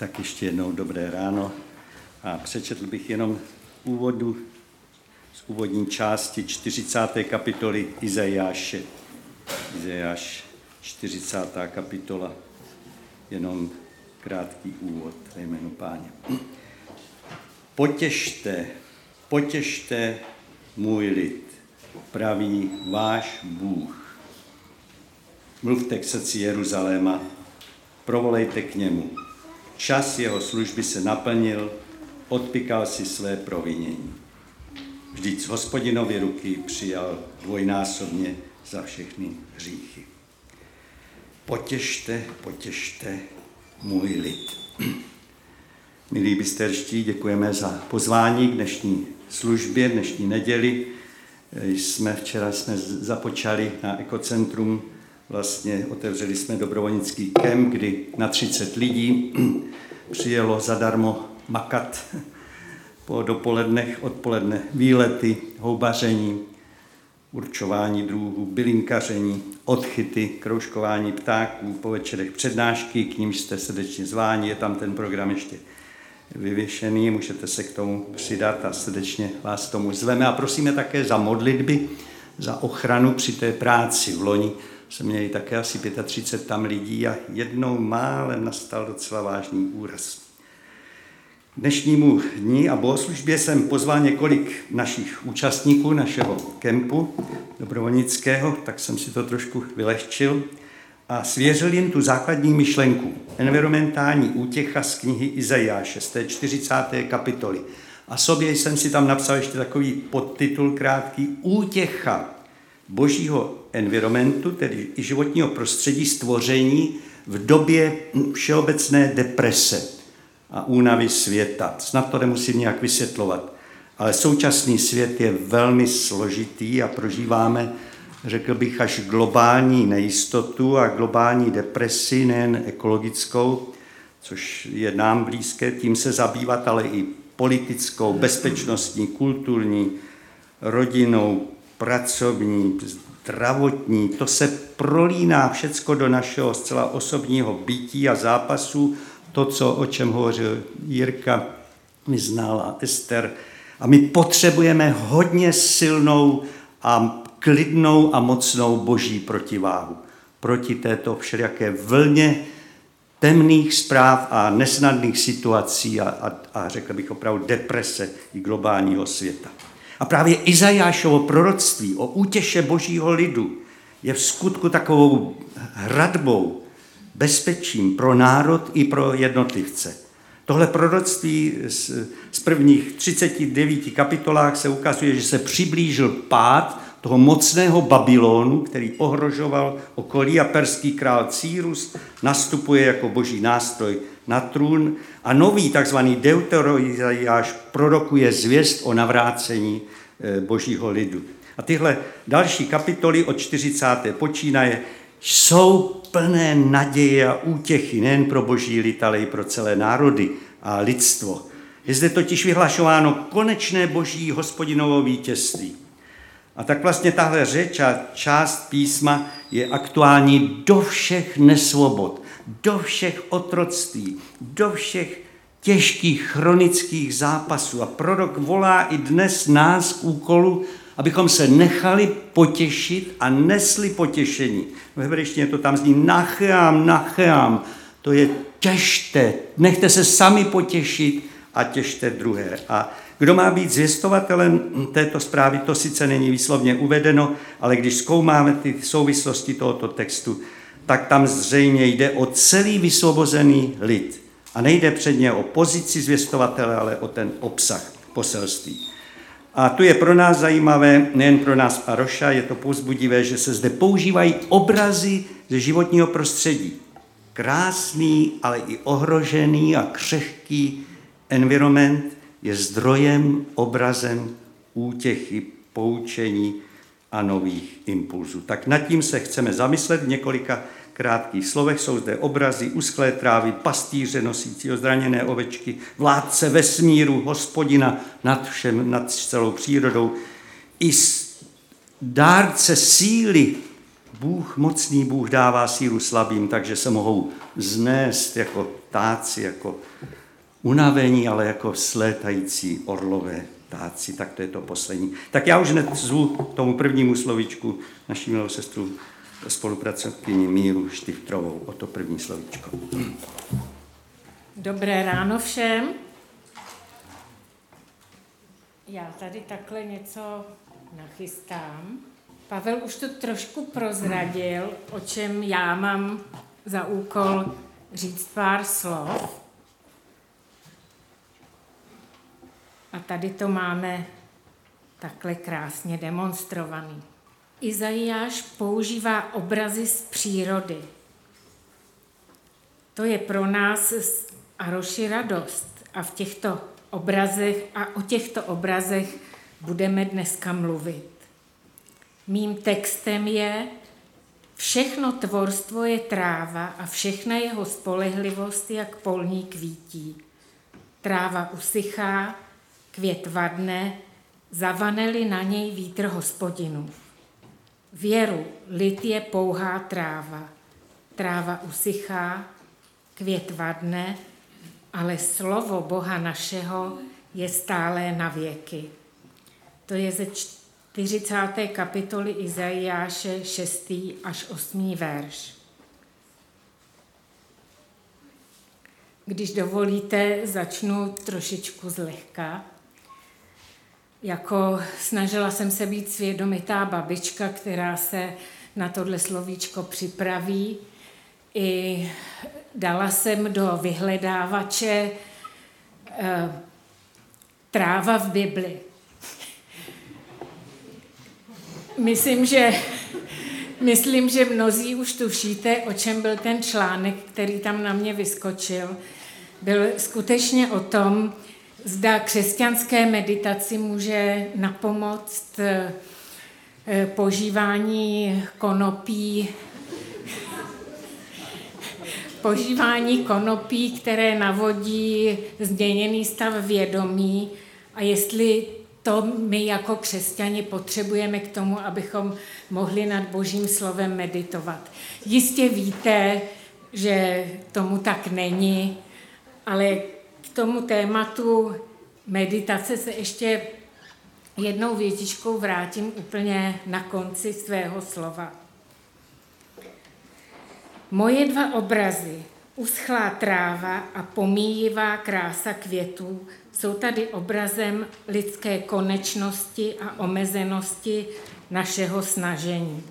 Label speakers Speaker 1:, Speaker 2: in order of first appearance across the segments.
Speaker 1: Tak ještě jednou dobré ráno a přečetl bych jenom z úvodní části 40. kapitoly Izajáše. Izajáš 40. kapitola, jenom krátký úvod ve jménu Páně. Potěšte můj lid, praví váš Bůh. Mluvte k srdci Jeruzaléma, provolejte k němu. Čas jeho služby se naplnil, odpykal si své provinění. Vždyť z Hospodinovy ruky přijal dvojnásobně za všechny hříchy. Potěšte můj lid. Milí bisterští, děkujeme za pozvání k dnešní službě, dnešní neděli. Včera jsme započali na Ekocentrum, vlastně otevřeli jsme dobrovolnický kemp, kdy na 30 lidí přijelo zadarmo makat po dopolednech, odpoledne výlety, houbaření, určování druhů, bylinkaření, odchyty, kroužkování ptáků, po večerech přednášky, k nímž jste srdečně zváni, je tam ten program ještě vyvěšený, můžete se k tomu přidat a srdečně vás tomu zveme a prosíme také za modlitby, za ochranu při té práci. V loni jsme měli také asi 35 tam lidí a jednou málem nastal docela vážný úraz. K dnešnímu dni a bohoslužbě jsem pozval několik našich účastníků našeho kempu dobrovolnického, tak jsem si to trošku vylehčil a svěřil jim tu základní myšlenku. Environmentální útěcha z knihy Izajáše, z té 40. kapitoly. A sobě jsem si tam napsal ještě takový podtitul krátký: Útěcha božího environmentu, tedy i životního prostředí, stvoření v době všeobecné deprese a únavy světa. Snad to nemusím nějak vysvětlovat, ale současný svět je velmi složitý a prožíváme, řekl bych, až globální nejistotu a globální depresi, nejen ekologickou, což je nám blízké tím se zabývat, ale i politickou, bezpečnostní, kulturní, rodinnou, pracovní, zdravotní. To se prolíná všecko do našeho zcela osobního bytí a zápasu, to, o čem hovořil Jirka, mi znala Ester. A my potřebujeme hodně silnou a klidnou a mocnou boží protiváhu proti této všelijaké vlně temných zpráv a nesnadných situací a řekl bych opravdu deprese i globálního světa. A právě Izajášovo proroctví o útěše božího lidu je v skutku takovou hradbou, bezpečím pro národ i pro jednotlivce. Tohle proroctví z prvních 39 kapitolách se ukazuje, že se přiblížil pád toho mocného Babylonu, který ohrožoval okolí, a perský král Cyrus nastupuje jako boží nástroj na trůn a nový takzvaný Deuteroizajáš prorokuje zvěst o navrácení božího lidu. A tyhle další kapitoly od 40. počínaje jsou plné naděje a útěchy nejen pro boží lid, ale i pro celé národy a lidstvo. Je zde totiž vyhlašováno konečné boží Hospodinovo vítězství. A tak vlastně tahle řeč a část písma je aktuální do všech nesvobod, do všech otroctví, do všech těžkých chronických zápasů. A prorok volá i dnes nás k úkolu, abychom se nechali potěšit a nesli potěšení. V hebrejštině to tam zní nacheam, to je těšte, nechte se sami potěšit a těšte druhé. A kdo má být zvěstovatelem této zprávy, to sice není výslovně uvedeno, ale když zkoumáme ty souvislosti tohoto textu, tak tam zřejmě jde o celý vysvobozený lid. A nejde předně o pozici zvěstovatele, ale o ten obsah poselství. A tu je pro nás zajímavé, nejen pro nás Aroša, je to povzbudivé, že se zde používají obrazy ze životního prostředí. Krásný, ale i ohrožený a křehký environment je zdrojem, obrazem útěchy, poučení a nových impulzů. Tak nad tím se chceme zamyslet v několika krátkých slovech. Jsou zde obrazy uschlé trávy, pastýře nosícího zraněné ovečky, vládce vesmíru, Hospodina nad všem, nad celou přírodou, i dárce síly mocný Bůh dává sílu slabým, takže se mohou znést jako ptáci, jako unavení, ale jako slétající orlové ptáci. Tak to je to poslední. Tak já už hned zvu tomu prvnímu slovíčku naši milou sestru spolupracovkyni Míru Štichtrovou o to první slovíčko.
Speaker 2: Dobré ráno všem. Já tady takhle něco nachystám. Pavel už to trošku prozradil, o čem já mám za úkol říct pár slov. A tady to máme takhle krásně demonstrovaný. Izajáš používá obrazy z přírody. To je pro nás z Aroši radost. A o těchto obrazech budeme dneska mluvit. Mým textem je: všechno tvorstvo je tráva a všechna jeho spolehlivost jak polní kvítí. Tráva usychá, květ vadne, zavane-li na něj vítr Hospodinův. Věru, lid je pouhá tráva. Tráva usychá, květ vadne, ale slovo Boha našeho je stálé na věky. To je ze 40. kapitoly Izajáše 6. až 8. verš. Když dovolíte, začnu trošičku zlehka. Jako snažila jsem se být svědomitá babička, která se na tohle slovíčko připraví. I dala jsem do vyhledávače tráva v Bibli. Myslím, že mnozí už tušíte, o čem byl ten článek, který tam na mě vyskočil. Byl skutečně o tom, zda křesťanské meditaci může napomoct požívání konopí, které navodí změněný stav vědomí, a jestli to my jako křesťani potřebujeme k tomu, abychom mohli nad Božím slovem meditovat. Jistě víte, že tomu tak není, ale k tomu tématu meditace se ještě jednou větičkou vrátím úplně na konci svého slova. Moje dva obrazy, uschlá tráva a pomíjivá krása květů, jsou tady obrazem lidské konečnosti a omezenosti našeho snažení.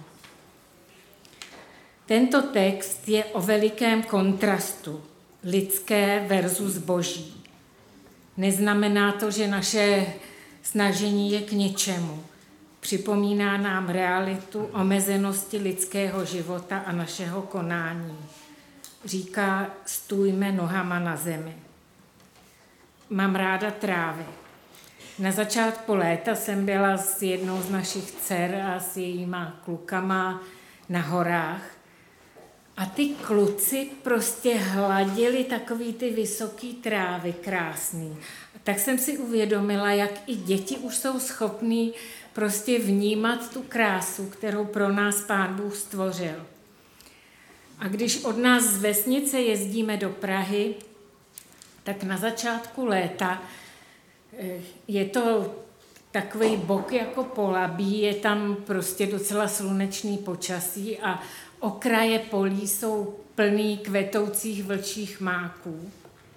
Speaker 2: Tento text je o velikém kontrastu lidské versus boží. Neznamená to, že naše snažení je k ničemu. Připomíná nám realitu omezenosti lidského života a našeho konání. Říká, stůjme nohama na zemi. Mám ráda trávy. Na začátku léta jsem byla s jednou z našich dcer a s jejíma klukama na horách. A ty kluci prostě hladili takový ty vysoký trávy, krásný. Tak jsem si uvědomila, jak i děti už jsou schopní prostě vnímat tu krásu, kterou pro nás Pán Bůh stvořil. A když od nás z vesnice jezdíme do Prahy, tak na začátku léta je to takový bok jako Polabí, je tam prostě docela slunečný počasí a okraje polí jsou plný kvetoucích vlčích máků.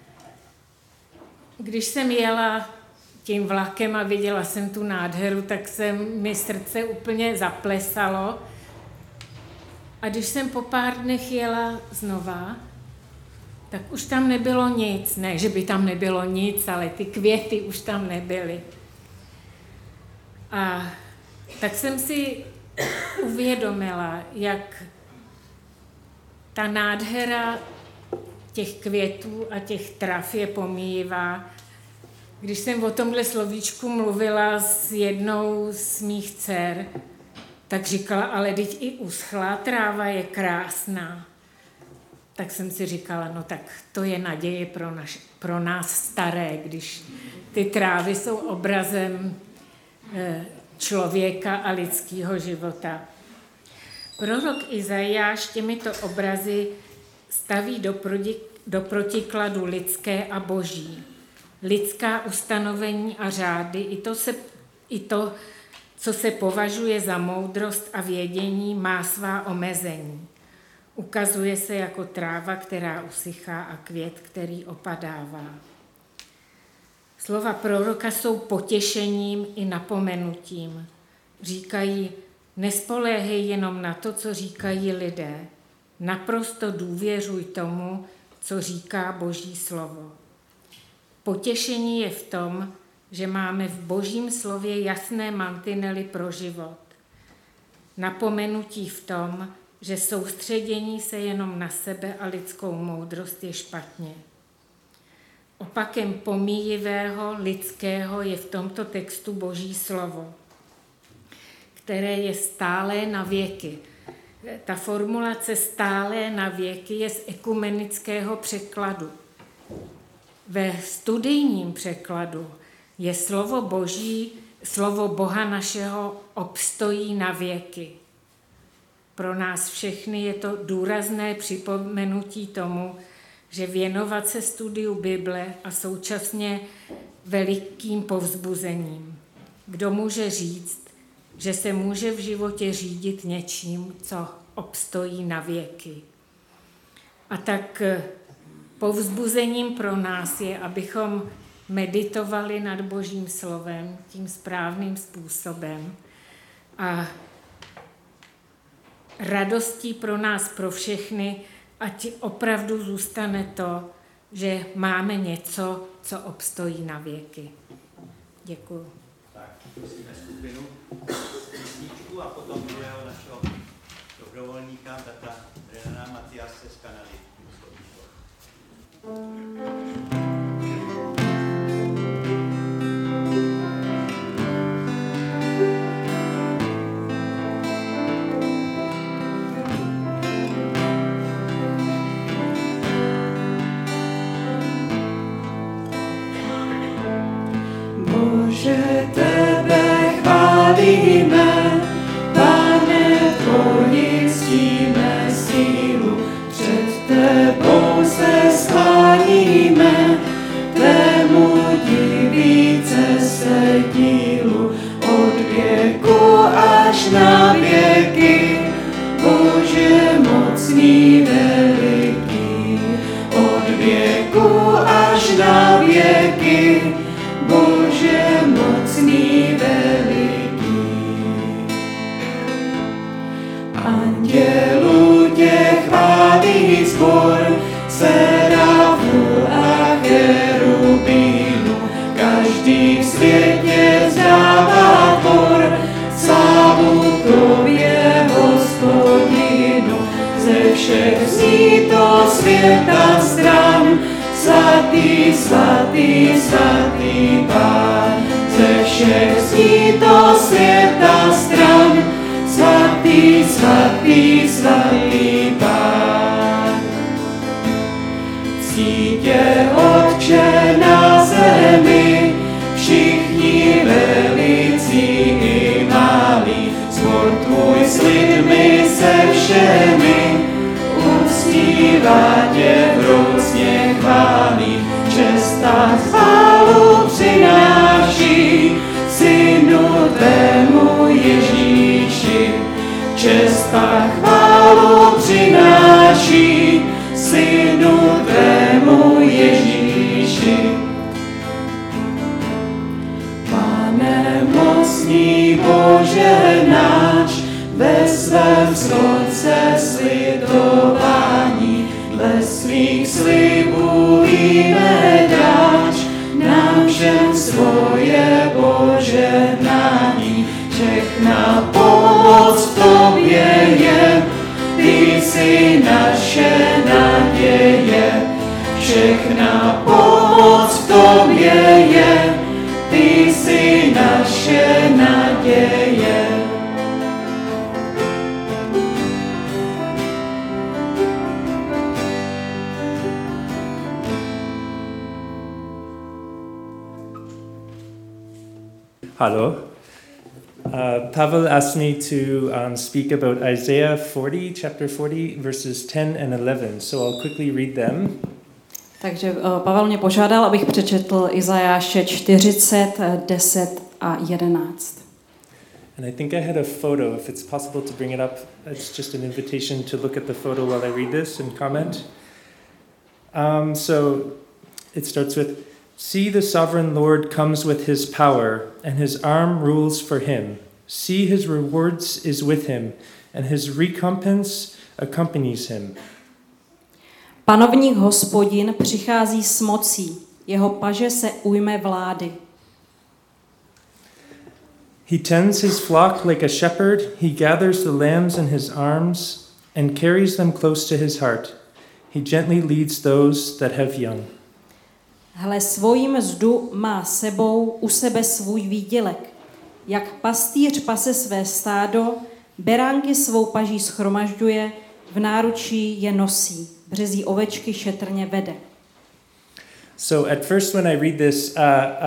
Speaker 2: Když jsem jela tím vlakem a viděla jsem tu nádheru, tak se mi srdce úplně zaplesalo. A když jsem po pár dnech jela znova, tak už tam nebylo nic. Ne, že by tam nebylo nic, ale ty květy už tam nebyly. A tak jsem si uvědomila, jak ta nádhera těch květů a těch trav je pomíjivá. Když jsem o tomhle slovíčku mluvila s jednou z mých dcer, tak říkala, ale teď i uschlá tráva je krásná. Tak jsem si říkala, no tak to je naděje pro nás staré, když ty trávy jsou obrazem člověka a lidského života. Prorok Izajáš těmito obrazy staví do protikladu lidské a boží. Lidská ustanovení a řády, i to, co se považuje za moudrost a vědění, má svá omezení. Ukazuje se jako tráva, která usychá, a květ, který opadává. Slova proroka jsou potěšením i napomenutím. Říkají, nespoléhej jenom na to, co říkají lidé. Naprosto důvěřuj tomu, co říká Boží slovo. Potěšení je v tom, že máme v Božím slově jasné mantinely pro život. Napomenutí v tom, že soustředění se jenom na sebe a lidskou moudrost je špatně. Opakem pomíjivého lidského je v tomto textu Boží slovo, které je stálé na věky. Ta formulace stálé na věky je z ekumenického překladu. Ve studijním překladu je slovo Boží, slovo Boha našeho obstojí na věky. Pro nás všechny je to důrazné připomenutí tomu, že věnovat se studiu Bible a současně velikým povzbuzením. Kdo může říct, že se může v životě řídit něčím, co obstojí na věky. A tak povzbuzením pro nás je, abychom meditovali nad Božím slovem tím správným způsobem a radostí pro nás, pro všechny, ať opravdu zůstane to, že máme něco, co obstojí na věky. Děkuju.
Speaker 1: Tak, prosíme skupinu písničku a potom druhého našeho dobrovolníka, tata Renana Matiase z Kanady.
Speaker 3: Bože, tebe chválíme, Pane, tvoji ctíme sílu, před tebou se skláníme, tvému divíce se dílu, od věku až na věky, Bože mocný veliký, od věku až na věky, Bože mocný veliký. Andělů tě chválí sbor, serafů a cherubínů, každý v světě vzdává tvor, slávu tobě, Hospodinu, ze všech zní to světa stran, svatý, svatý, svatý Pán, ze všech zní to světa stran, svatý, svatý, svatý Pán. Cítě, Otče, na zemi, všichni velicí i malí, sbor tvůj s lidmi se všemi, uctívá tě vrocně chválí, čest a chválu přináší synu tvému Ježíši. Čest a chválu přináší synu tvému Ježíši. Pane mocný Bože náš, ve svém slunce slitování, dle svých slibů víme dáš, nám všem svoje požehnání, všechna pomoc v tobě je, ty jsi naše naděje, všechna pomoc v tobě je, ty jsi naše naděje.
Speaker 4: Hallo. Pavel asked me to speak about Isaiah 40, chapter 40, verses 10 and 11. So I'll quickly read them.
Speaker 5: Takže Pavel mě požádal, abych přečetl Izajáše 40, 10 a 11.
Speaker 4: And I think I had a photo, if it's possible to bring it up. It's just an invitation to look at the photo while I read this and comment. So it starts with, "See, the sovereign Lord comes with his power, and his arm rules for him. See, his rewards is with him, and his recompense accompanies him."
Speaker 5: Panovník Hospodin přichází s mocí, jeho paže se ujme vlády.
Speaker 4: He tends his flock like a shepherd, he gathers the lambs in his arms and carries them close to his heart. He gently leads those that have young.
Speaker 5: Hle, svoji mzdu má sebou u sebe svůj výdělek. Jak pastýř pase své stádo, beránky svou paží shromažďuje, v náručí je nosí, březí ovečky šetrně vede.
Speaker 4: So at first when I read this,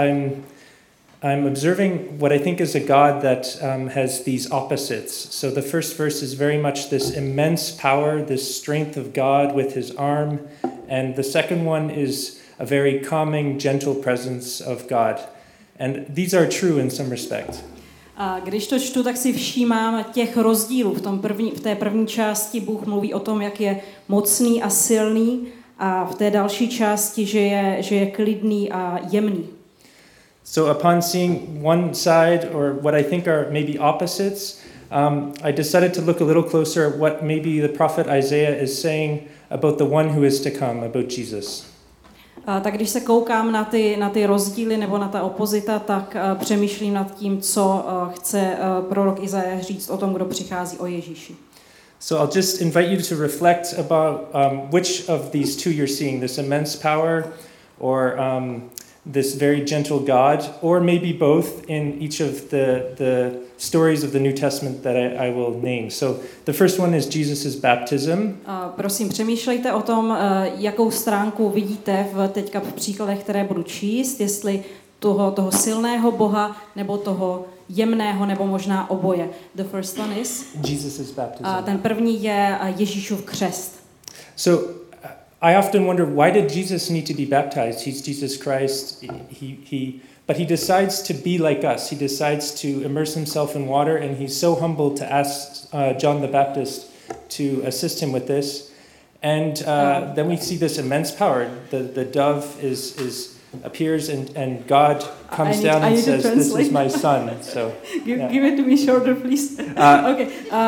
Speaker 4: I'm observing what I think is a God that has these opposites. So the first verse is very much this immense power, this strength of God with his arm, and the second one is a very calming, gentle presence of God. And these are true in some respect.
Speaker 5: A když to čtu, tak si všímám těch rozdílů. V té první části Bůh mluví o tom, jak je mocný a silný, a v té další části, že je klidný a jemný.
Speaker 4: So upon seeing one side, or what I think are maybe opposites, I decided to look a little closer at what maybe the prophet Isaiah is saying about the one who is to come, about Jesus.
Speaker 5: Tak když se koukám na ty rozdíly nebo na ta opozita, tak přemýšlím nad tím, co chce prorok Izajáš říct o tom, kdo přichází, o Ježíši.
Speaker 4: So I'll just invite you to reflect about which of these two you're seeing, this immense power or this very gentle God, or maybe both in each of the stories of the New Testament that I will name. So the first one is Jesus' baptism.
Speaker 5: Prosím, přemýšlejte o tom, jakou stránku vidíte teďka v příkladech, které budu číst, jestli toho silného Boha, nebo toho jemného, nebo možná oboje. The first one is
Speaker 4: Jesus' baptism.
Speaker 5: Ten první je Ježíšův křest.
Speaker 4: So I often wonder, why did Jesus need to be baptized? He's Jesus Christ. But he decides to be like us. He decides to immerse himself in water, and he's so humble to ask John the Baptist to assist him with this. And then we see this immense power. The dove appears and God comes down and says, "This is my son." So
Speaker 5: give it to me shorter, please. Okay.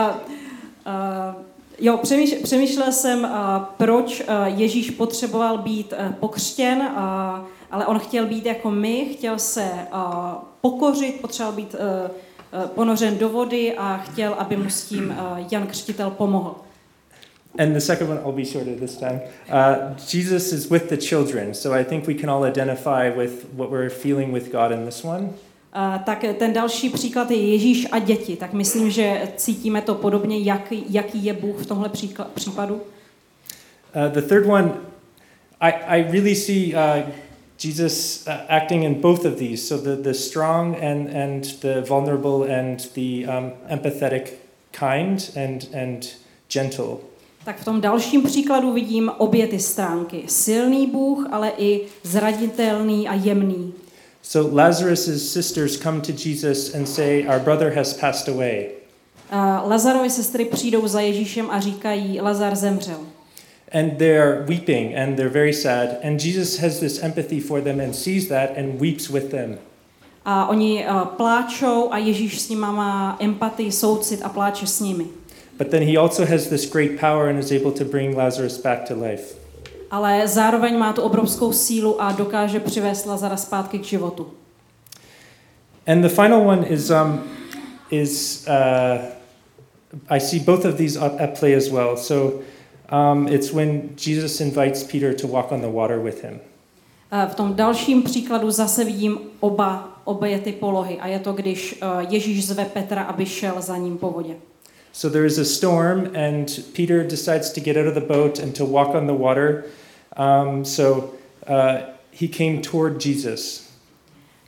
Speaker 5: Přemýšlel jsem, proč Ježíš potřeboval být pokřtěn, ale on chtěl být jako my, chtěl se pokořit, potřeboval být ponořen do vody a chtěl, aby mu s tím Jan Křtitel pomohl.
Speaker 4: And the second one, I'll be shorter this time. Jesus is with the children, so I think we can all identify with what we're feeling with God in this one.
Speaker 5: Tak ten další příklad je Ježíš a děti. Tak myslím, že cítíme to podobně, jaký je Bůh v tomhle případu.
Speaker 4: The third one, I really see Jesus acting in both of these. So the strong and the vulnerable and the empathetic kind and gentle.
Speaker 5: Tak v tom dalším příkladu vidím obě ty stránky. Silný Bůh, ale i zranitelný a jemný.
Speaker 4: So Lazarus' sisters come to Jesus and say, "Our brother has passed away."
Speaker 5: Lazarovy sestry přijdou za Ježíšem a říkají, Lazar zemřel.
Speaker 4: And they're weeping and they're very sad. And Jesus has this empathy for them and sees that and weeps with them.
Speaker 5: A oni pláčou a Ježíš s nimi má empatii, soucit a pláče s nimi.
Speaker 4: But then he also has this great power and is able to bring Lazarus back to life.
Speaker 5: Ale zároveň má tu obrovskou sílu a dokáže přivést Lazara zpátky k životu.
Speaker 4: And the final one is I see both of these at play as well. So it's when Jesus invites Peter to walk on the water with him.
Speaker 5: V tom dalším příkladu zase vidím obě ty polohy a je to, když Ježíš zve Petra, aby šel za ním po vodě.
Speaker 4: So there is a storm and Peter decides to get out of the boat and to walk on the water. So he came toward Jesus.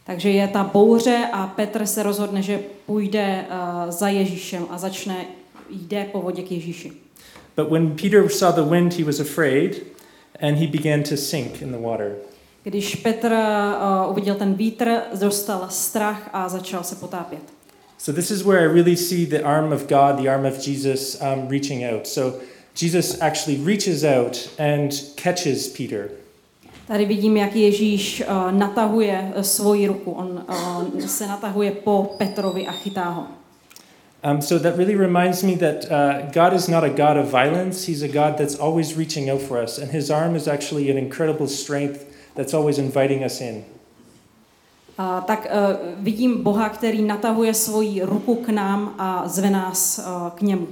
Speaker 5: Takže je ta bouře a Petr se rozhodne, že půjde za Ježíšem a jde po vodě k Ježíši.
Speaker 4: But when Peter saw the wind, he was afraid, and he began to sink in the water.
Speaker 5: Když Petr uviděl ten vítr, dostal strach a začal se potápět.
Speaker 4: So this is where I really see the arm of God, the arm of Jesus reaching out. So Jesus actually reaches out and catches Peter.
Speaker 5: Tady vidím, jak Ježíš natahuje svoji ruku. On se natahuje po Petrovi a chytá ho.
Speaker 4: So that really reminds me that God is not a God of violence. He's a God that's always reaching out for us. And his arm is actually an incredible strength that's always inviting us in.
Speaker 5: Tak vidím Boha, který natahuje svoji ruku k nám a zve nás k němu.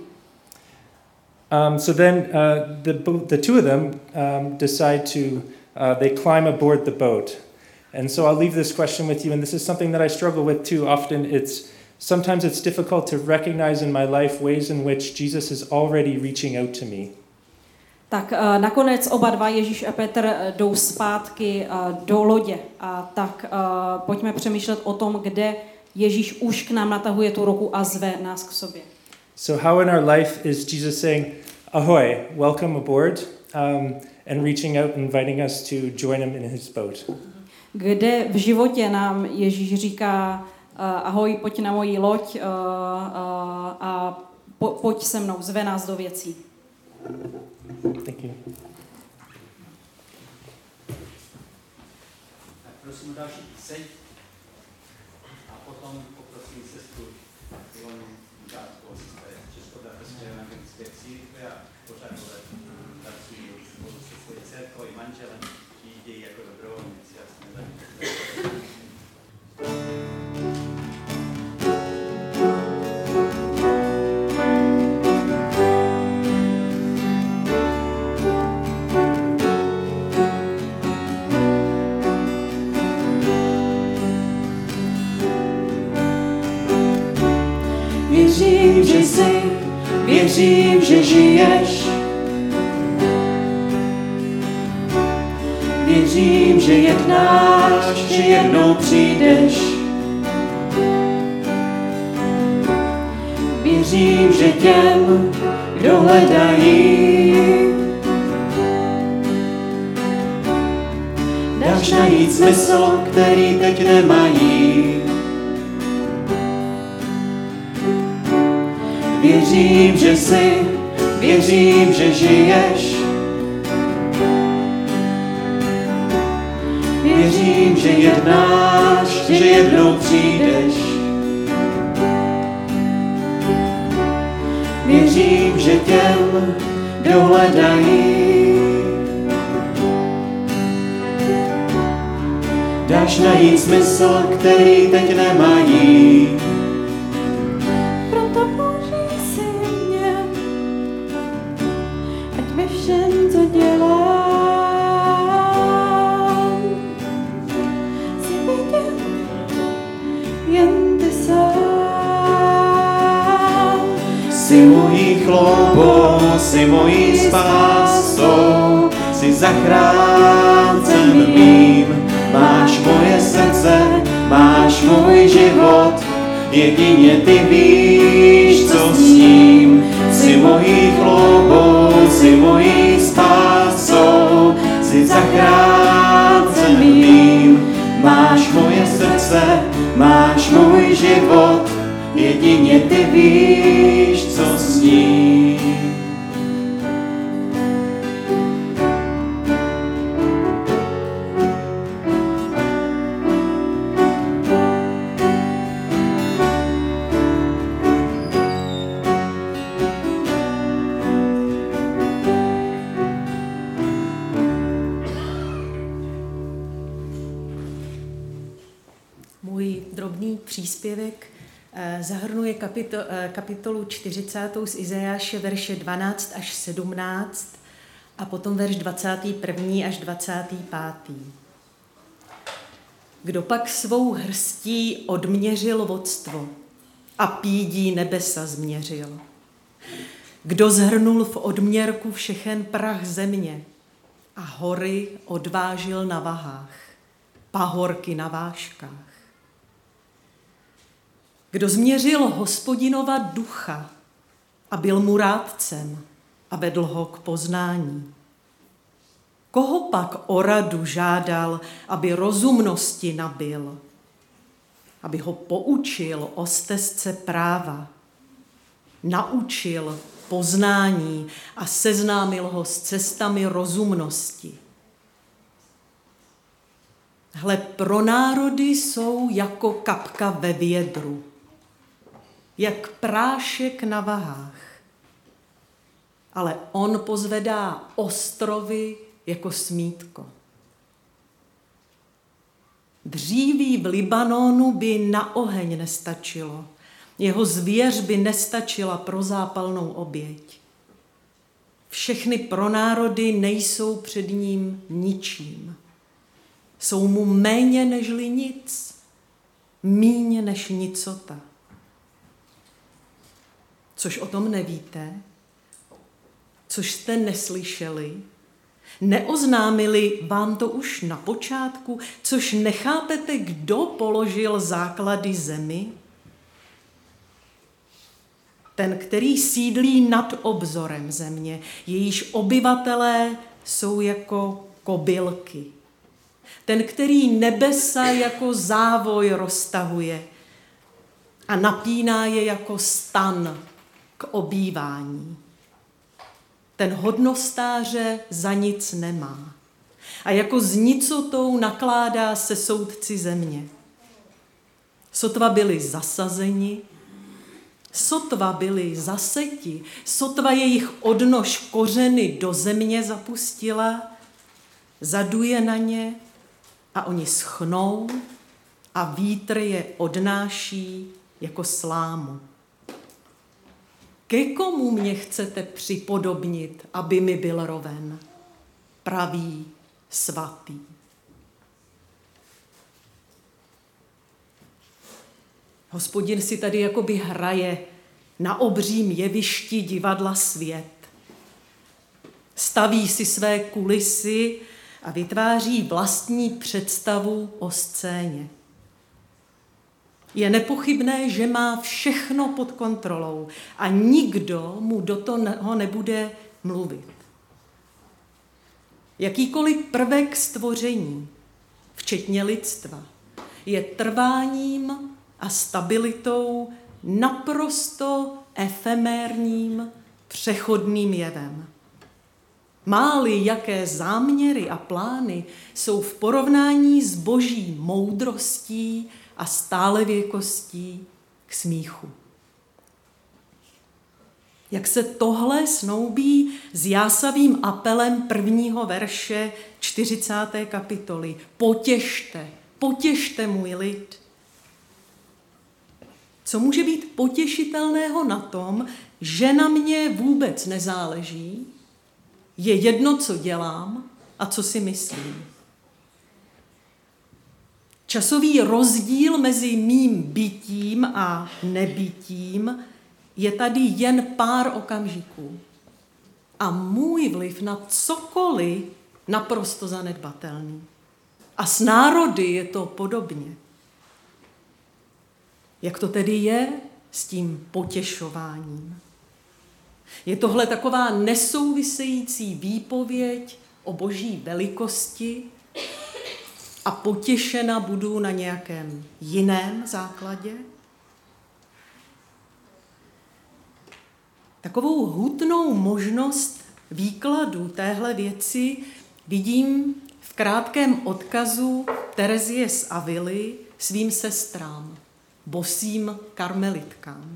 Speaker 4: So then the two of them decide to, they climb aboard the boat. And so I'll leave this question with you, and this is something that I struggle with too often. Sometimes it's difficult to recognize in my life ways in which Jesus is already reaching out to me.
Speaker 5: Tak nakonec oba dva, Ježíš a Petr, jdou zpátky do lodě. A tak pojďme přemýšlet o tom, kde Ježíš už k nám natahuje tu ruku a zve nás k sobě.
Speaker 4: So how in our life is Jesus saying, ahoy, welcome aboard, and reaching out and inviting us to join him in his boat?
Speaker 5: Kde v životě nám Ježíš říká, ahoj, pojď na moji loď a pojď se mnou, zve nás do věcí.
Speaker 4: Thank you.
Speaker 1: Tak prosím další píseň a potom poprosím sestru Ilonu Žátkovou, Českobratrské evangelické církve a pořád pracují spolu se svojí dcerkou i manželem, žijí jako dobrovolníci a jsme za nimi.
Speaker 3: Věřím, že jsi, věřím, že žiješ. Věřím, že jednáš, že jednou přijdeš. Věřím, že těm, kdo hledají, dáš najít smysl, který teď nemají. Věřím, že jsi, věřím, že žiješ. Věřím, že jednáš, že jednou přijdeš. Věřím, že těm, kdo hledají, dáš najít smysl, který teď nemají.
Speaker 6: Co dělám, si vidět jen ty sám.
Speaker 3: Jsi mojí chloubou, jsi mojí spásou, jsi zachráncem mým. Máš moje srdce, máš můj život, jedině ty víš, co s ním. Jsi mojí chloubou, jsi mojí spásou, jsi zachráncem mým. Máš moje srdce, máš můj život, jedině ty víš, co s ním.
Speaker 7: Můj drobný příspěvek zahrnuje kapitolu 40 z Izajáše, verše 12 až 17 a potom verš 21. až 25. Kdo pak svou hrstí odměřil vodstvo a pídí nebesa změřil. Kdo zhrnul v odměrku všechen prach země a hory odvážil na vahách, pahorky na vážkách. Kdo změřil Hospodinova ducha a byl mu rádcem a vedl ho k poznání. Koho pak o radu žádal, aby rozumnosti nabyl, aby ho poučil o stezce práva, naučil poznání a seznámil ho s cestami rozumnosti. Hle, pro národy jsou jako kapka ve vědru, jak prášek na vahách, ale on pozvedá ostrovy jako smítko. Dříví v Libanonu by na oheň nestačilo, jeho zvěř by nestačila pro zápalnou oběť. Všechny pronárody nejsou před ním ničím. Jsou mu méně nežli nic, míň než nicota. Což o tom nevíte, což jste neslyšeli, neoznámili vám to už na počátku, což nechápete, kdo položil základy zemi? Ten, který sídlí nad obzorem země, jejíž obyvatelé jsou jako kobylky. Ten, který nebesa jako závoj roztahuje a napíná je jako stan k obývání. Ten hodnostáře za nic nemá a jako s nicotou nakládá se soudci země. Sotva byli zasazeni, sotva byli zaseti, sotva jejich odnož kořeny do země zapustila, zaduje na ně a oni schnou a vítr je odnáší jako slámu. Ke komu mě chcete připodobnit, aby mi byl roven? Pravý, svatý. Hospodin si tady jakoby hraje na obřím jevišti divadla svět. Staví si své kulisy a vytváří vlastní představu o scéně. Je nepochybné, že má všechno pod kontrolou a nikdo mu do toho nebude mluvit. Jakýkoliv prvek stvoření, včetně lidstva, je trváním a stabilitou naprosto efemérním, přechodným jevem. Máli jaké záměry a plány jsou v porovnání s boží moudrostí a stálevěkostí k smíchu. Jak se tohle snoubí s jásavým apelem 1. verše 40. kapitoly. Potěšte můj lid. Co může být potěšitelného na tom, že na mě vůbec nezáleží, je jedno, co dělám a co si myslím. Časový rozdíl mezi mým bytím a nebytím je tady jen pár okamžiků. A můj vliv na cokoliv naprosto zanedbatelný. A s národy je to podobně. Jak to tedy je s tím potěšováním? Je tohle taková nesouvisející výpověď o boží velikosti a potěšena budu na nějakém jiném základě? Takovou hutnou možnost výkladu téhle věci vidím v krátkém odkazu Terezie z Avily svým sestrám, bosým karmelitkám.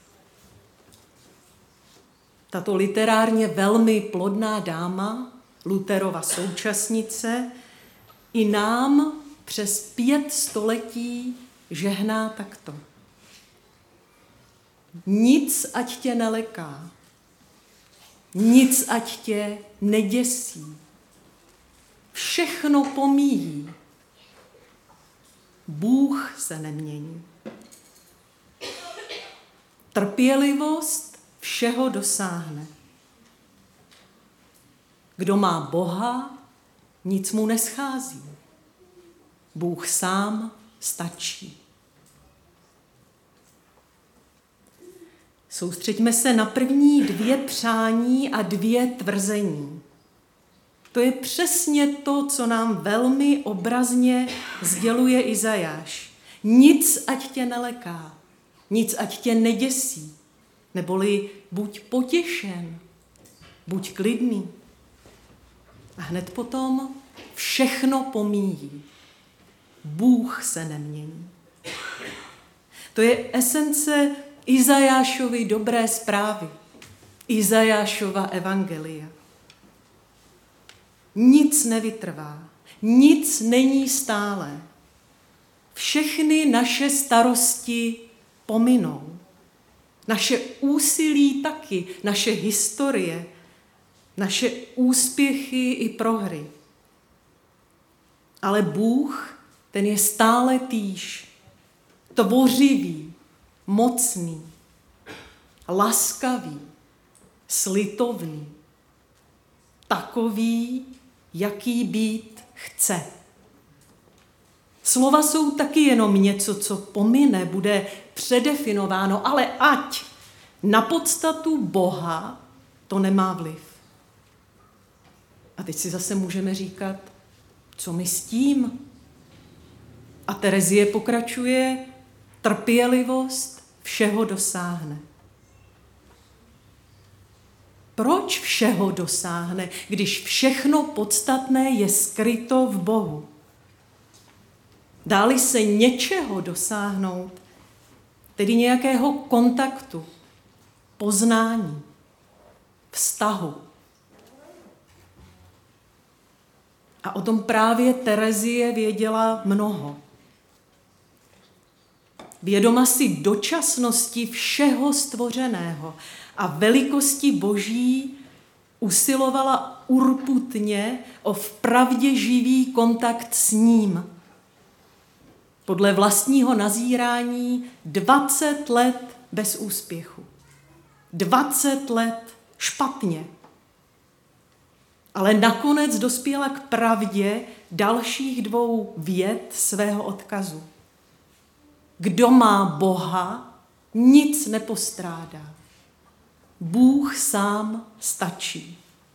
Speaker 7: Tato literárně velmi plodná dáma, Lutherova současnice, i nám přes 5 století žehná takto. Nic, ať tě neleká, nic, ať tě neděsí, všechno pomíjí, Bůh se nemění. Trpělivost všeho dosáhne. Kdo má Boha, nic mu neschází. Bůh sám stačí. Soustřeďme se na první 2 přání a 2 tvrzení. To je přesně to, co nám velmi obrazně sděluje Izajáš. Nic ať tě neleká, nic ať tě neděsí, neboli buď potěšen, buď klidný. A hned potom všechno pomíjí. Bůh se nemění. To je esence Izajášovy dobré zprávy, Izajášova evangelia. Nic nevytrvá, nic není stálé. Všechny naše starosti pominou. Naše úsilí taky, naše historie, naše úspěchy i prohry. Ale Bůh, ten je stále týž, tvořivý, mocný, laskavý, slitovný, takový, jaký být chce. Slova jsou taky jenom něco, co pomine, bude předefinováno, ale ať na podstatu Boha to nemá vliv. A teď si zase můžeme říkat, co my s tím? A Terezie pokračuje, trpělivost všeho dosáhne. Proč všeho dosáhne, když všechno podstatné je skryto v Bohu? Dá-li se něčeho dosáhnout, tedy nějakého kontaktu, poznání, vztahu. A o tom právě Terezie věděla mnoho. Vědoma si dočasnosti všeho stvořeného a velikosti Boží usilovala urputně o vpravdě živý kontakt s ním. Podle vlastního nazírání 20 let bez úspěchu. 20 let špatně. Ale nakonec dospěla k pravdě dalších 2 vět svého odkazu. Kdo má Boha, nic nepostrádá. Bůh sám stačí.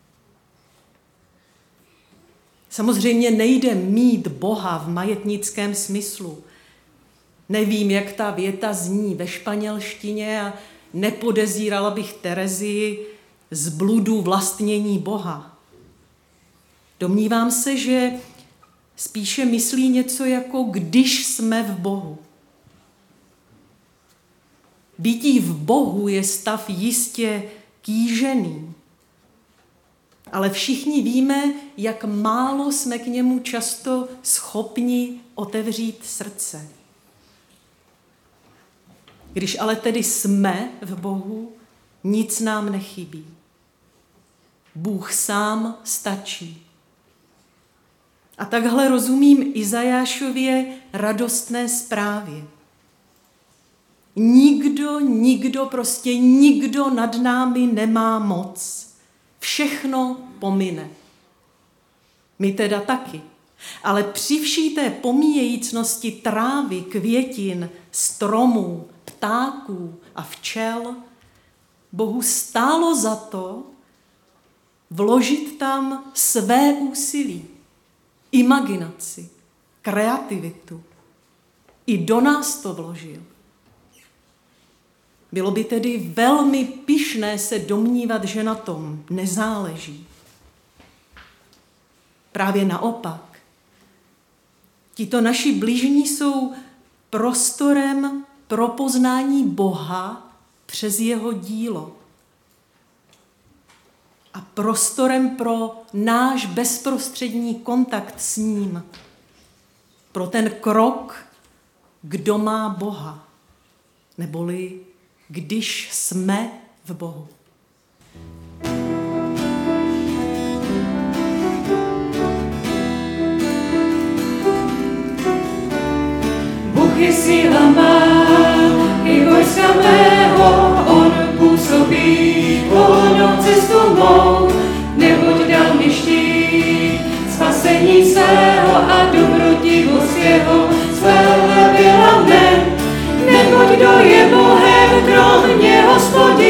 Speaker 7: Samozřejmě nejde mít Boha v majetnickém smyslu. Nevím, jak ta věta zní ve španělštině a nepodezírala bych Terezii z bludu vlastnění Boha. Domnívám se, že spíše myslí něco jako když jsme v Bohu. Býtí v Bohu je stav jistě kýžený, ale všichni víme, jak málo jsme k němu často schopni otevřít srdce. Když ale tedy jsme v Bohu, nic nám nechybí. Bůh sám stačí. A takhle rozumím Izajášově radostné zprávě. Nikdo nad námi nemá moc. Všechno pomine. My teda taky. Ale při vší té pomíjejícnosti trávy, květin, stromů, ptáků a včel, Bohu stálo za to vložit tam své úsilí, imaginaci, kreativitu. I do nás to vložil. Bylo by tedy velmi pyšné se domnívat, že na tom nezáleží. Právě naopak. Tito naši bližní jsou prostorem pro poznání Boha přes jeho dílo. A prostorem pro náš bezprostřední kontakt s ním. Pro ten krok, kdo má Boha. Neboli když jsme v Bohu.
Speaker 6: Bůh je síla má, i vojska mého, on působí, volnou cestu mou, neboť dal mi štít, spasení svého a dobrotivost jeho, svého byla mne, neboť kdo je Bohem, kromě Hospodina.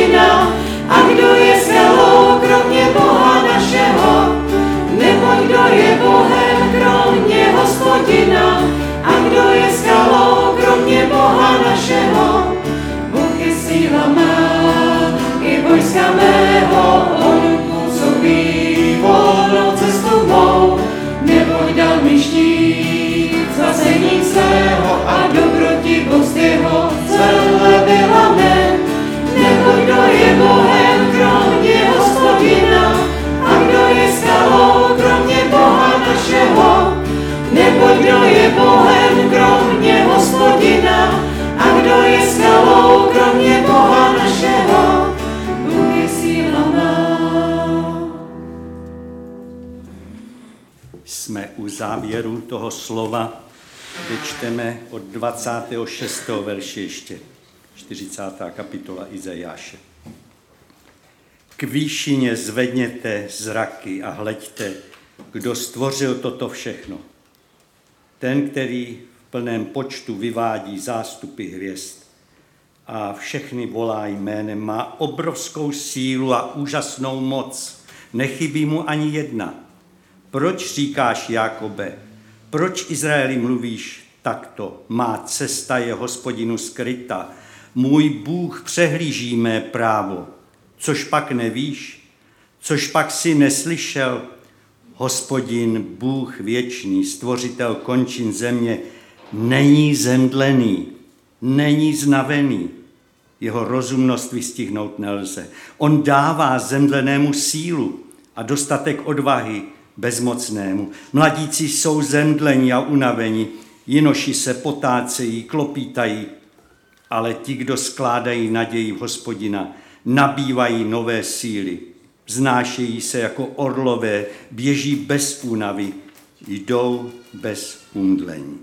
Speaker 1: u závěru toho slova, kde čteme od 26. verše ještě, 40. kapitola Izajáše. K výšině zvedněte zraky a hleďte, kdo stvořil toto všechno. Ten, který v plném počtu vyvádí zástupy hvězd a všechny volá jménem, má obrovskou sílu a úžasnou moc. Nechybí mu ani jedna. Proč říkáš, Jákobe, proč Izraeli mluvíš takto? Má cesta je Hospodinu skryta. Můj Bůh přehlíží mé právo. Což pak nevíš? Což pak si neslyšel? Hospodin, Bůh věčný, stvořitel končin země, není zemdlený, není znavený. Jeho rozumnost vystihnout nelze. On dává zemdlenému sílu a dostatek odvahy bezmocnému. Mladíci jsou zemdlení a unavení, jinoši se potácejí, klopítají, ale ti, kdo skládají naději v Hospodina, nabývají nové síly. Vznášejí se jako orlové, běží bez únavy, jdou bez umdlení.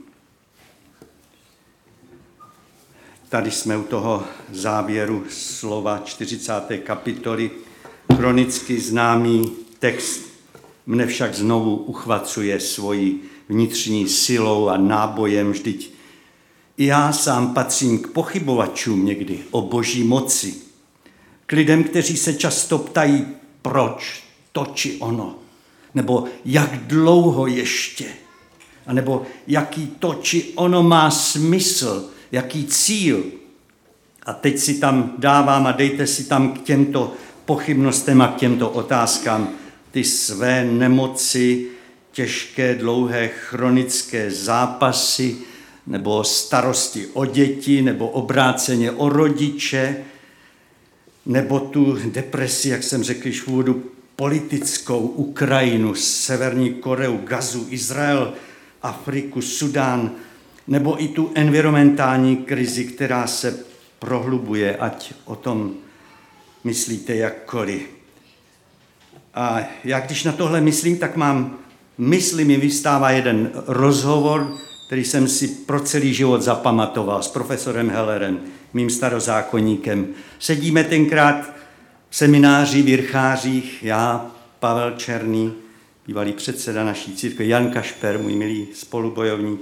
Speaker 1: Tady jsme u toho závěru slova 40. kapitoly. Chronicky známý text mne však znovu uchvacuje svojí vnitřní silou a nábojem. Vždyť i já sám patřím k pochybovačům někdy o boží moci. K lidem, kteří se často ptají, proč to či ono, nebo jak dlouho ještě, anebo jaký to či ono má smysl, jaký cíl. A teď si tam dávám a dejte si tam k těmto pochybnostem a k těmto otázkám ty své nemoci, těžké, dlouhé, chronické zápasy, nebo starosti o děti, nebo obráceně o rodiče, nebo tu depresi, jak jsem řekl již v úvodu, politickou, Ukrajinu, Severní Koreu, Gazu, Izrael, Afriku, Sudán, nebo i tu environmentální krizi, která se prohlubuje, ať o tom myslíte jakkoliv. A já když na tohle myslím, tak mysli mi vystává jeden rozhovor, který jsem si pro celý život zapamatoval s profesorem Hellerem, mým starozákonníkem. Sedíme tenkrát v semináři v Jirchářích, já, Pavel Černý, bývalý předseda naší církve, Jan Kašper, můj milý spolubojovník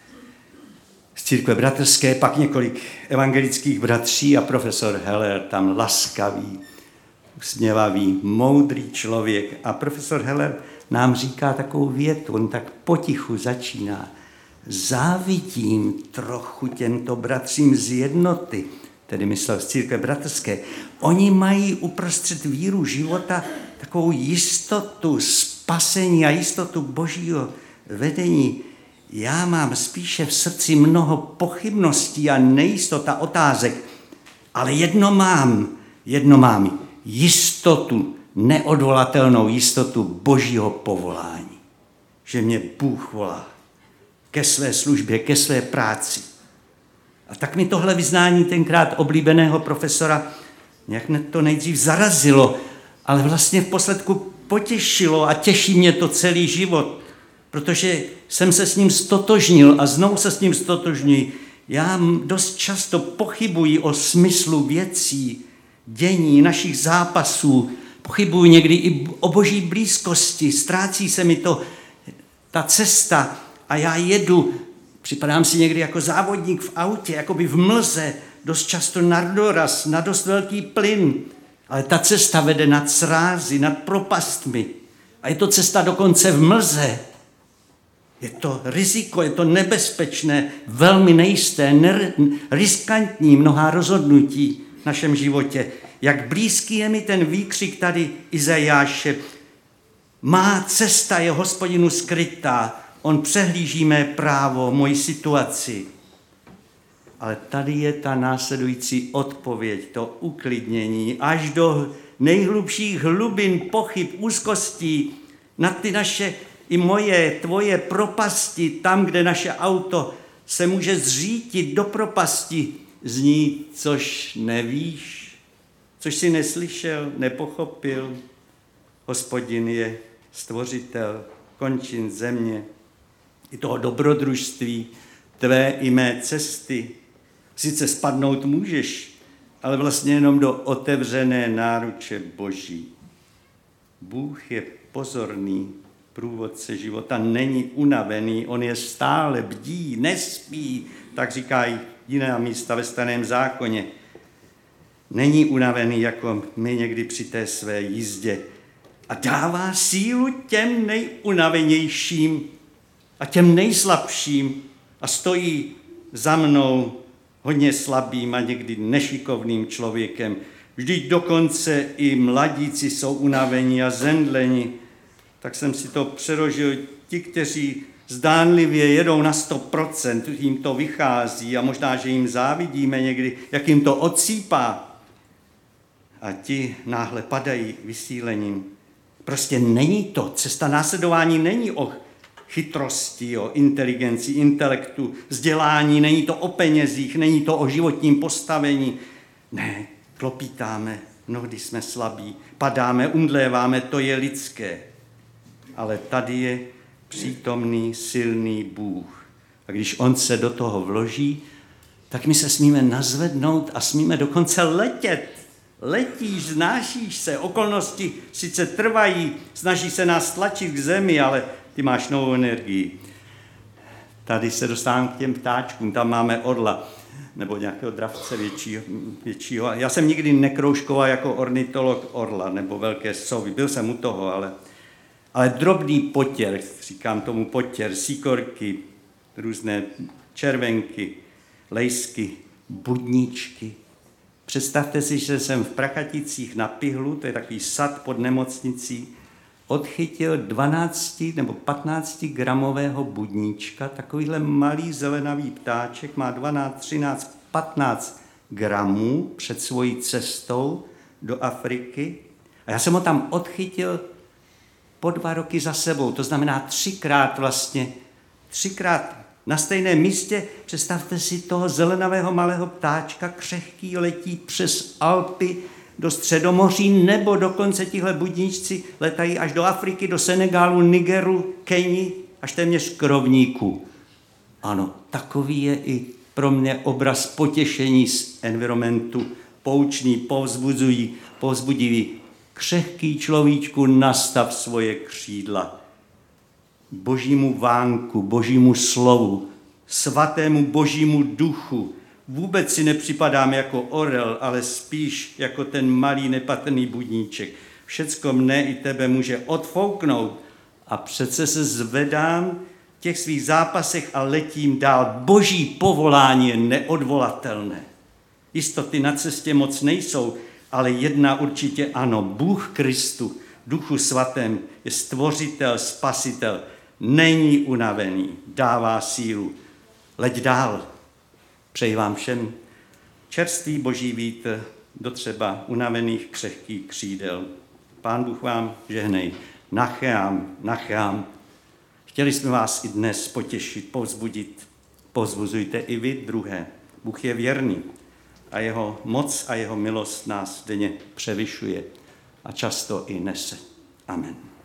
Speaker 1: z církve bratrské, pak několik evangelických bratří a profesor Heller, tam laskavý, usměvavý, moudrý člověk. A profesor Heller nám říká takovou větu, on tak potichu začíná. Závidím trochu těmto bratřím z jednoty, tedy myslel z církve bratrské. Oni mají uprostřed víru života takovou jistotu spasení a jistotu božího vedení. Já mám spíše v srdci mnoho pochybností a nejistota otázek, ale jedno mám, jistotu, neodvolatelnou jistotu božího povolání. Že mě Bůh volá ke své službě, ke své práci. A tak mi tohle vyznání tenkrát oblíbeného profesora nějak mě to nejdřív zarazilo, ale vlastně v posledku potěšilo a těší mě to celý život, protože jsem se s ním stotožnil a znovu se s ním stotožňuji. Já dost často pochybuji o smyslu věcí, dění, našich zápasů, pochybuji někdy i o boží blízkosti, ztrácí se mi ta cesta a já jedu, připadám si někdy jako závodník v autě, jakoby v mlze, dost často na doraz, na dost velký plyn, ale ta cesta vede nad srázy, nad propastmi a je to cesta dokonce v mlze. Je to riziko, je to nebezpečné, velmi nejisté, riskantní mnohá rozhodnutí v našem životě. Jak blízký je mi ten výkřik tady Izajáše. Má cesta je Hospodinu skrytá, on přehlíží mé právo, moji situaci. Ale tady je ta následující odpověď, to uklidnění, až do nejhlubších hlubin pochyb, úzkostí, na ty naše i moje, tvoje propasti, tam, kde naše auto se může zřítit do propasti, zní, což nevíš, což si neslyšel, nepochopil. Hospodin je stvořitel končin země, i toho dobrodružství, tvé i mé cesty. Sice spadnout můžeš, ale vlastně jenom do otevřené náruče Boží. Bůh je pozorný průvodce života, není unavený, on je stále bdí, nespí, tak říkají jiná místa ve Starém zákoně. Není unavený, jako my někdy při té své jízdě. A dává sílu těm nejunavenějším a těm nejslabším a stojí za mnou hodně slabým a někdy nešikovným člověkem. Vždyť dokonce i mladíci jsou unavení a zemdleni. Tak jsem si to přeložil. Ti, kteří zdánlivě jedou na 100%, jim to vychází a možná, že jim závidíme někdy, jak jim to odsýpá. A ti náhle padají vysílením. Prostě není to. Cesta následování není o chytrosti, o inteligenci, intelektu, vzdělání, není to o penězích, není to o životním postavení. Ne, klopítáme, mnohdy jsme slabí, padáme, umdléváme, to je lidské. Ale tady je přítomný, silný Bůh. A když on se do toho vloží, tak my se smíme nazvednout a smíme dokonce letět. Letíš, znášíš se, okolnosti sice trvají, snaží se nás tlačit k zemi, ale ty máš novou energii. Tady se dostávám k těm ptáčkům, tam máme orla, nebo nějakého dravce většího. Já jsem nikdy nekroužkoval jako ornitolog orla, nebo velké sovy, byl jsem u toho, ale drobný potěr, říkám tomu potěr, síkorky, různé červenky, lejsky, budničky. Představte si, že jsem v Prachaticích na Pihlu, to je takový sad pod nemocnicí, odchytil 12 nebo 15 gramového budníčka, takovýhle malý zelenavý ptáček, má 12, 13, 15 gramů před svojí cestou do Afriky. A já jsem ho tam odchytil po 2 roky za sebou, to znamená 3krát na stejném místě. Představte si toho zelenavého malého ptáčka, křehký, letí přes Alpy do Středomoří, nebo dokonce tihle budničci letají až do Afriky, do Senegalu, Nigeru, Keni, až téměř k rovníku. Ano, takový je i pro mě obraz potěšení z environmentu, poučný, povzbudivý. Křehký človíčku, nastav svoje křídla. Božímu vánku, Božímu slovu, svatému Božímu duchu. Vůbec si nepřipadám jako orel, ale spíš jako ten malý nepatrný budníček. Všecko mne i tebe může odfouknout a přece se zvedám v těch svých zápasech a letím dál. Boží povolání je neodvolatelné. Jistoty na cestě moc nejsou, ale jedna určitě ano. Bůh Kristu, Duchu Svatém, je stvořitel, spasitel, není unavený, dává sílu. Leď dál. Přeji vám všem čerstvý boží vítr do třeba unavených křehkých křídel. Pán Bůh vám žehnej. Nachám. Chtěli jsme vás i dnes potěšit, povzbudit. Povzbuzujte i vy druhé. Bůh je věrný a jeho moc a jeho milost nás denně převyšuje a často i nese. Amen.